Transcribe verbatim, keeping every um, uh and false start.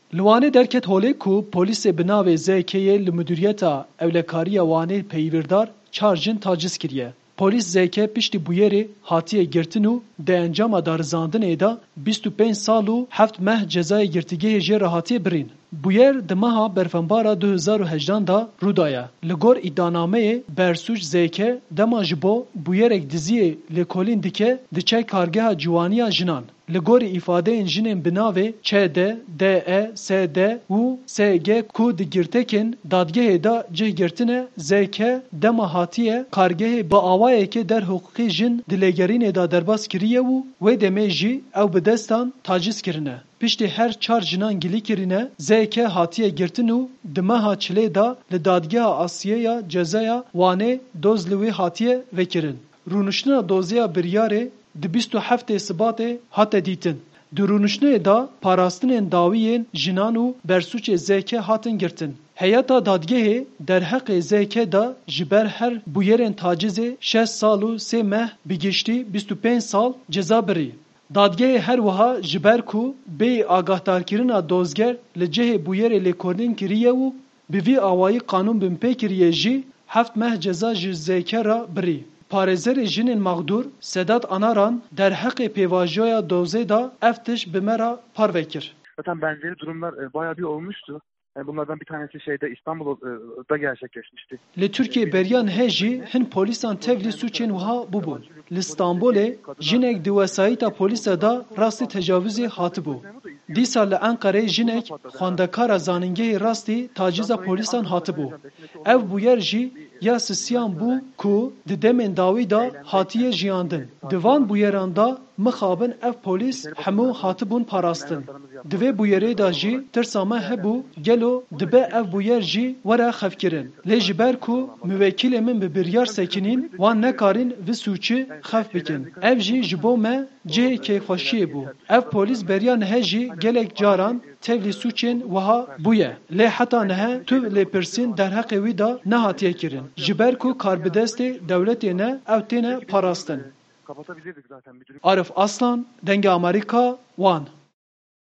Li Wanê derket holê ku polîsê bi navê Z K'yê li Müdûriyeta Ewlekariya Wanê peyvîrdar çar jin taciz kiriye. Polîs Z K piştî bûyerê hatiye girtin û di encama darizandinê de bîst û pênc sal û heft meh cezayê girtîgehê jê re hatiye birîn. Bûyer di meha berfembara du hezar û hejdan da rûdaye. Li gor îddianameyê bersuç Z K dema ji bo bûyerek diziyê lêkolîn dike diçe kargeha ciwaniya jinan. Li gorî îfadeyên jinên bi navê Ç D, D E, S D û S G ku di girtekên dadgehê de cih girtine, Z K dema hatiye kargehê bi awayekê derhukukî jin di lêgerînê de derbas kiriye û wê demê jî ew bi destan taciz kirine. Piştî her çar jinan gilî kirine, Z K hatiye girtin û di meha çilê de li dadgeha Asiyê Cezaya Wanê doz li wê hatiye vekirin. Rûniştina doziya biryarê di bîst û heftê Sibatê hate dîtin. Di rûniştinê de parastinên dawiyên jinan û bersuçê Z K hatin girtin. Heyeta dadgehê derheqê Z K de ji ber her bûyerên tacizê şeş sal û sê meh bi giştî bîst û pênc sal ceza birî. Dadgehê her wiha ji ber ku bêyî agahdarkirina dozger li cihê bûyerê lêkolîn kiriye û bi vî awayî qanûn bin pê kiriye jî heft meh ceza ji Z K re birî. Parêzerê jinên mağdur Sedat Anaran derheqê pêvajoya dozê da ev tiş bi me re parve kir. Zaten benzeri durumlar e, bayağı bir olmuştu. Yani bunlardan bir tanesi şeyde İstanbul'da gerçekleşmişti. Li Türkiye beriyan hejî hin polîsan tevlî suçên wiha bûbûn. Li İstanbulê jinek di wesayîta polîsa da rastî tecavüzê hatibû. Dîsa li Enqereyê jinek xwendekara zanîngehê rastî taciza polîsan hatibû. Ev bûyer jî ya sisiyan bû ku di demên dawî da hatiye jiyandin. Di van bûyeran da mixabin ev polîs hemû hatibûn parastin. Di vê bûyerê de jî tirsa me hebû gelo dibe ev bûyer jî were xevkirin. Lê ji ber ku müvekkilê min bi biryar sekinîn wan nekarîn vî sûçî xev bikin. Ev jî ji bo me cihê kêxweşiyê bû. Ev polîs beriya nihe jî gelek caran tevlî suçên wiha bûye. Lê heta nihe tu lêpirsîn derheqê wî da nehatiye kirin. Ji ber ku karbidestê dewletê ne ew têne parastin. Arif Aslan, Denge Amerika, Wan.